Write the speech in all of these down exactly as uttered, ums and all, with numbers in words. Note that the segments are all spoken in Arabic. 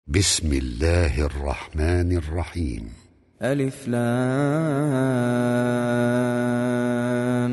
بسم الله الرحمن الرحيم. ألف لام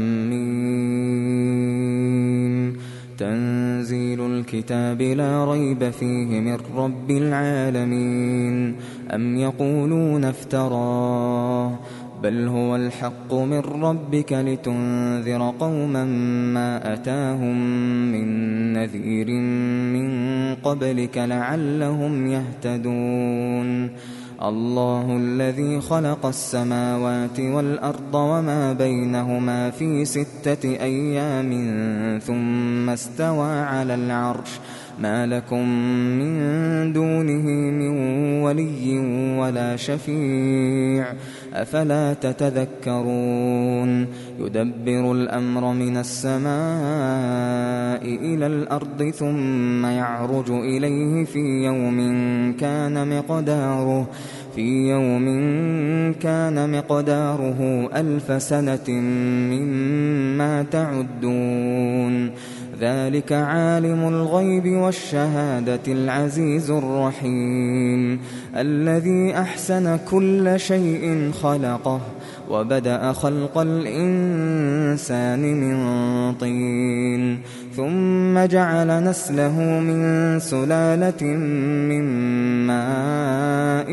ميم. تنزيل الكتاب لا ريب فيه من رب العالمين. أم يقولون افتراه بل هو الحق من ربك لتنذر قوما ما أتاهم من نذير من قبلك لعلهم يهتدون. الله الذي خلق السماوات والأرض وما بينهما في ستة أيام ثم استوى على العرش ما لكم من دونه من ولي ولا شفيع أفلا تتذكرون. يدبر الأمر من السماء إلى الأرض ثم يعرج إليه في يوم كان مقداره في يوم كان مقداره ألف سنة مما تعدون. ذلك عالم الغيب والشهادة العزيز الرحيم الذي أحسن كل شيء خلقه وبدأ خلق الإنسان من طين ثم جعل نسله من سلالة من ماء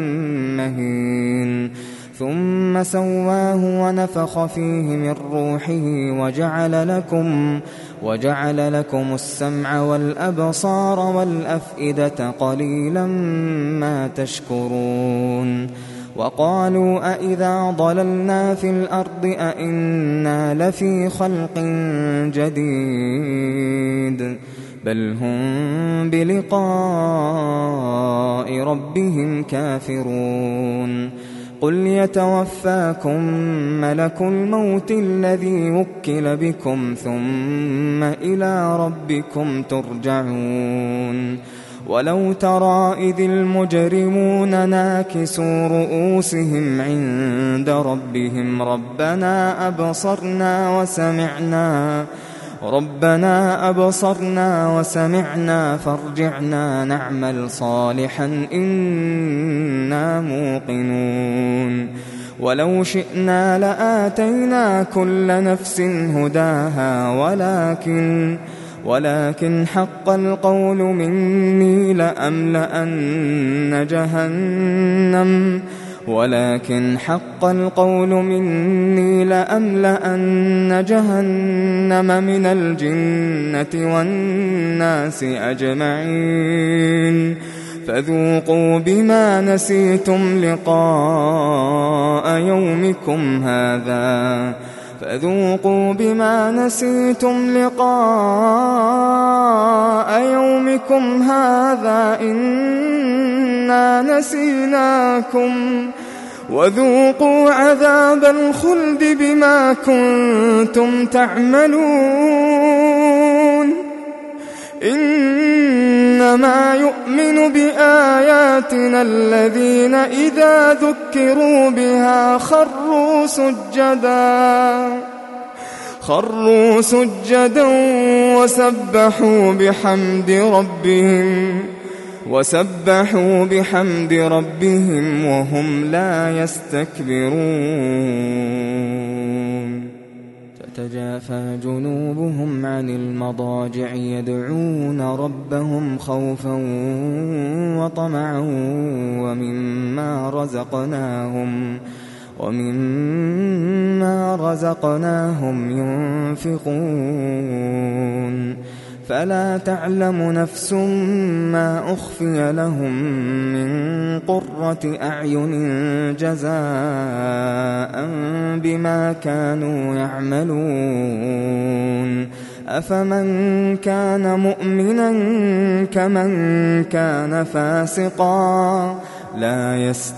مهين ثم سواه ونفخ فيه من روحه وجعل لكم وجعل لكم السمع والأبصار والأفئدة قليلا ما تشكرون. وقالوا أإذا ضللنا في الأرض أإنا لفي خلق جديد بل هم بلقاء ربهم كافرون. قل يتوفاكم ملك الموت الذي وكل بكم ثم إلى ربكم ترجعون. ولو ترى إذ المجرمون ناكسوا رؤوسهم عند ربهم ربنا أبصرنا وسمعنا ربنا أبصرنا وسمعنا فارجعنا نعمل صالحا إنا موقنون. ولو شئنا لآتينا كل نفس هداها ولكن ولكن حق القول مني لأملأن جهنم ولكن حق القول مني لأملأن جهنم من الجنة والناس أجمعين. فذوقوا بما نسيتم لقاء يومكم هذا فذوقوا بما نسيتم لقاء يومكم هذا إنا نسيناكم وذوقوا عذاب الخلد بما كنتم تعملون. إنما يؤمن بآياتنا الذين إذا ذكروا بها خروا سجدا خروا سجدا وسبحوا بحمد ربهم وسبحوا بحمد ربهم وهم لا يستكبرون. تتجافى جنوبهم عن المضاجع يدعون ربهم خوفا وطمعا ومما رزقناهم ومما رزقناهم ينفقون. فلا تعلم نفس ما أخفي لهم من قرة أعين جزاء بما كانوا يعملون. أفمن كان مؤمنا كمن كان فاسقا لا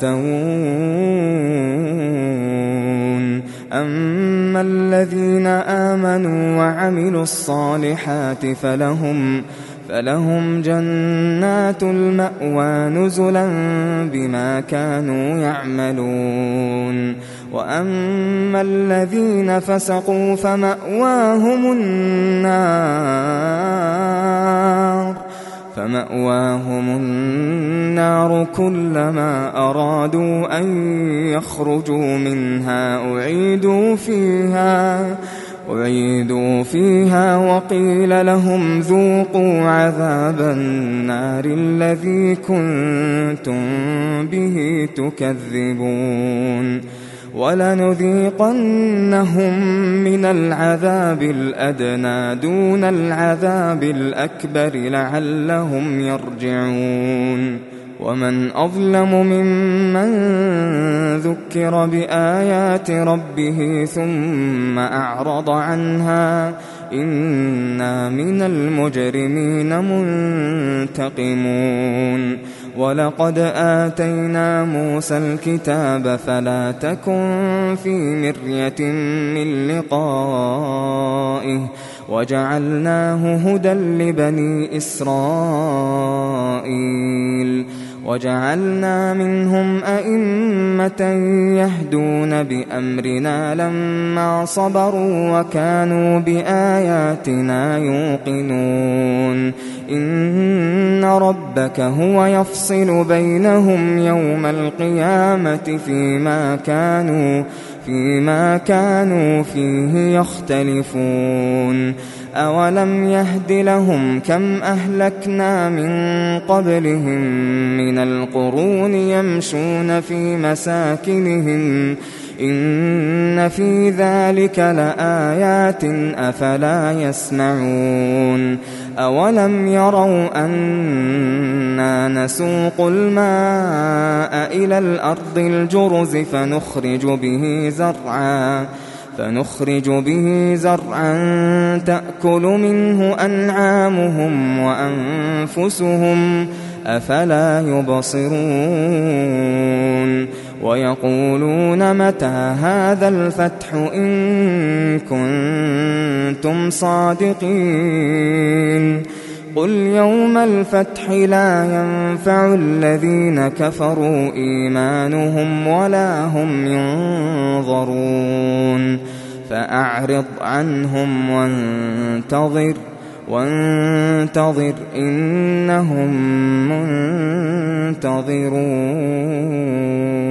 يستوون. أما الذين آمنوا وعملوا الصالحات فلهم فلهم جنات المأوى نزلا بما كانوا يعملون. وأما الذين فسقوا فمأواهم النار فمأواهم النار كلما أرادوا أن يخرجوا منها أعيدوا فيها أعيدوا فيها وقيل لهم ذوقوا عذاب النار الذي كنتم به تكذبون ولنذيقنهم من العذاب الأدنى دون العذاب الأكبر لعلهم يرجعون ومن أظلم ممن ذكر بآيات ربه ثم أعرض عنها إنا من المجرمين منتقمون ولقد آتينا موسى الكتاب فلا تكن في مرية من لقائه وجعلناه هدى لبني إسرائيل وجعلنا منهم أئمة يهدون بأمرنا لما صبروا وكانوا بآياتنا يوقنون إن ربك هو يفصل بينهم يوم القيامة فيما كانوا فيما كانوا فيه يختلفون أولم يهد لهم كم أهلكنا من قبلهم من القرون يمشون في مساكنهم إن في ذلك لآيات أفلا يسمعون أولم يروا أنا نسوق الماء إلى الأرض الجرز فنخرج به زرعا فنخرج به زرعا تأكل منه أنعامهم وأنفسهم أفلا يبصرون ويقولون متى هذا الفتح إن كنتم صادقين قل يوم الفتح لا ينفع الذين كفروا إيمانهم ولا هم ينظرون فأعرض عنهم وانتظر وانتظر إنهم منتظرون.